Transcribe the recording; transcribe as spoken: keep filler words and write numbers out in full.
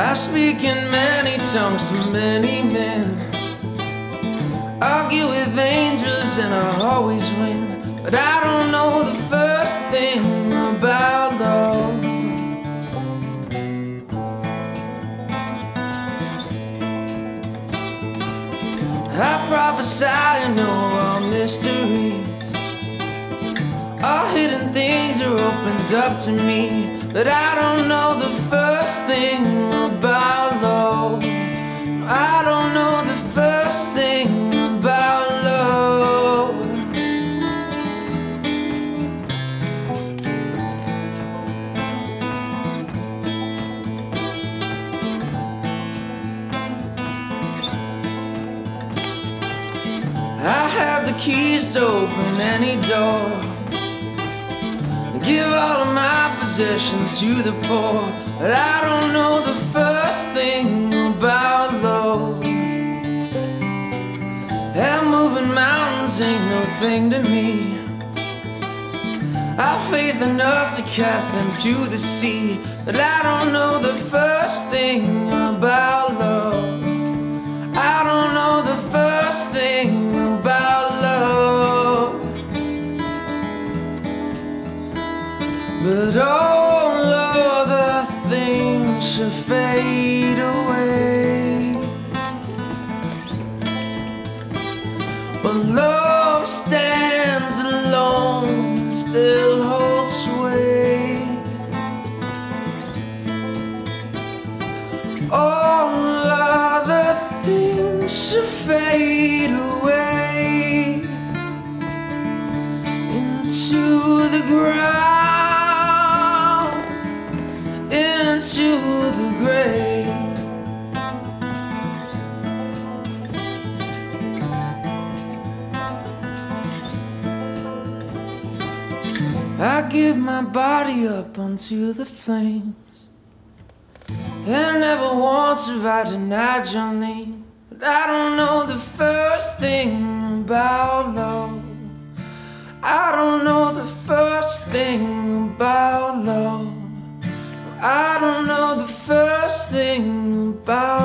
I speak in many tongues to many men, argue with angels and I always win. But I don't know the first thing about love. I prophesy and know all mysteries, all hidden things are opened up to me. But I don't know the first thing about love. I don't know the first thing about love. I have the keys to open any door, give all of my possessions to the poor. But I don't know the first thing about love. And moving mountains ain't no thing to me. I've faith enough to cast them to the sea. But I don't know the first thing about love. I don't know the first thing about love. But all other things shall fade away, but love stands alone, still holds sway. All other things shall fade away into the ground, into the grave. I give my body up unto the flames, and never once have I denied your name. But I don't know the first thing about love. I don't know the first thing about love. I don't know the first thing about